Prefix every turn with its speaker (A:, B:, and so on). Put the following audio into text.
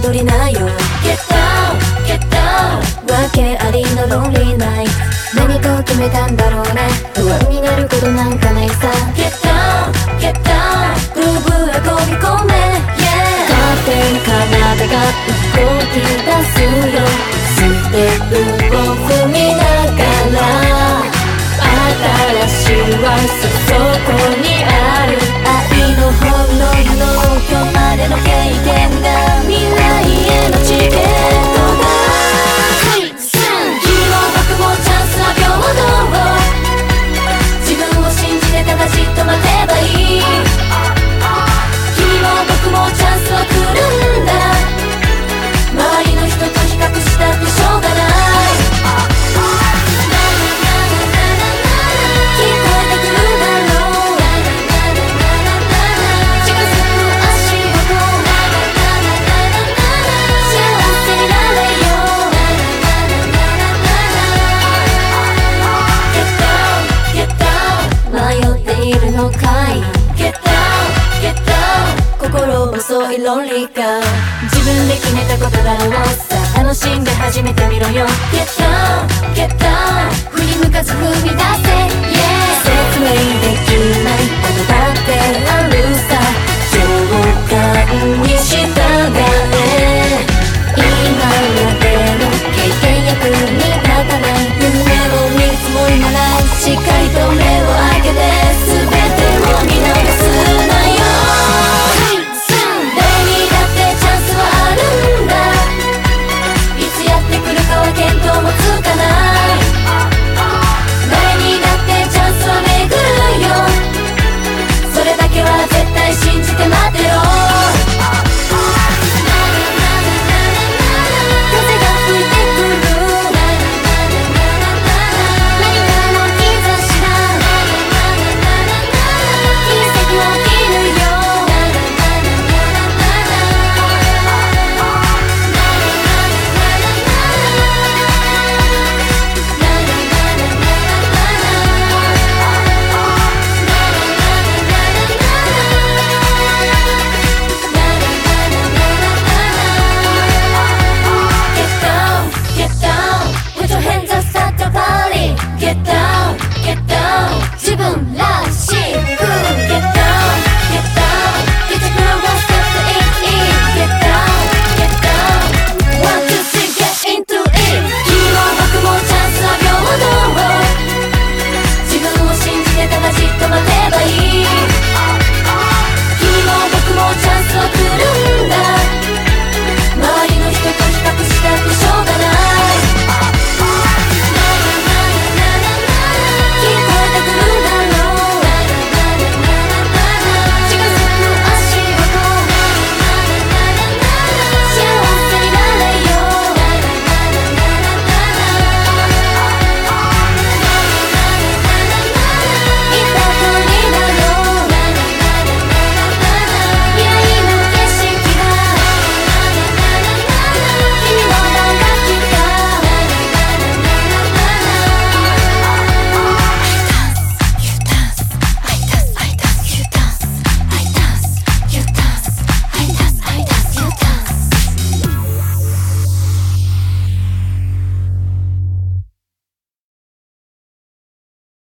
A: 戻りなよ。 Get down, get down わけありの Lonely Night 何かを決めたんだろうね。不安になることなんかないさ。 Get down, get down グルーブへ飛び込め、yeah 勝手に体が動き出すよ。ステップを踏みながら新しいワンスそこにある愛の本能の今日までの経験が未来へのチケットだ。君も僕もチャンスは平等。自分を信じてただじっと待てばいい。君も僕もチャンスは来るんだ。周りの人と比較したってしょうがない。心細い論理か自分で決めたことだろうさ。楽しんで始めてみろよ。 Get down, get down 振り向かず踏み出せ、yeah